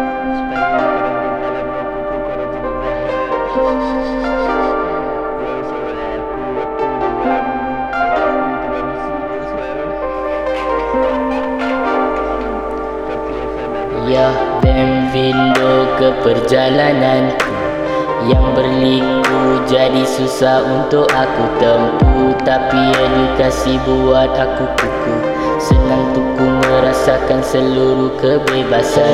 Ya, bienvenido ke perjalananku yang berliku, jadi susah untuk aku tempuh. Tapi edukasi buat aku kuku, senang untuk ku merasakan seluruh kebebasan.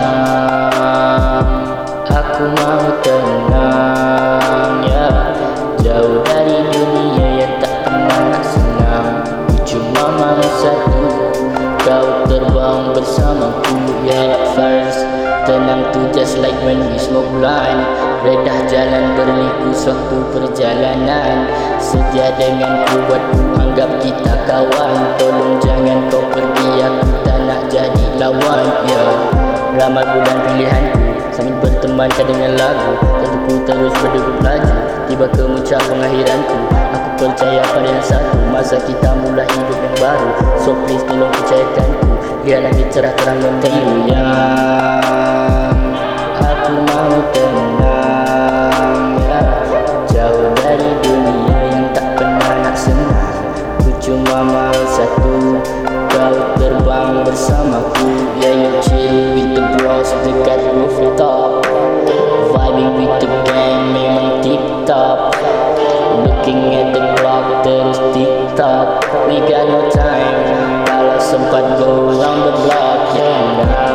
Aku mau tenang, ya, jauh dari dunia yang tak pernah nak senang. Ku cuma mau satu, kau terbang bersamaku. Yeah, first tenang tu just like when we smoke blunt. Redah jalan berliku suatu perjalanan. Setia denganku buat ku anggap kita kawan. Tolong jangan kau pergi, aku tak nak jadi lawan. Yeah, ramai bulan pilihanku sambil bertemankan dengan lagu. Tentu ku terus berdegup laju tiba ke muncak pengakhiranku. Aku percaya pada yang satu, masa kita mula hidup yang baru. So please tolong percayakanku, biar langit cerah terang membiru. Yang aku mau tenang, ya, jauh dari dunia yang tak pernah nak senang. Ku cuma mau satu, kau terbang bersamaku. Yeah, you chill with the bros dekat rooftop, vibing with the gang memang tip top. Looking at the clock terus TikTok. We got no time, kalau sempat go round the block. Yeah,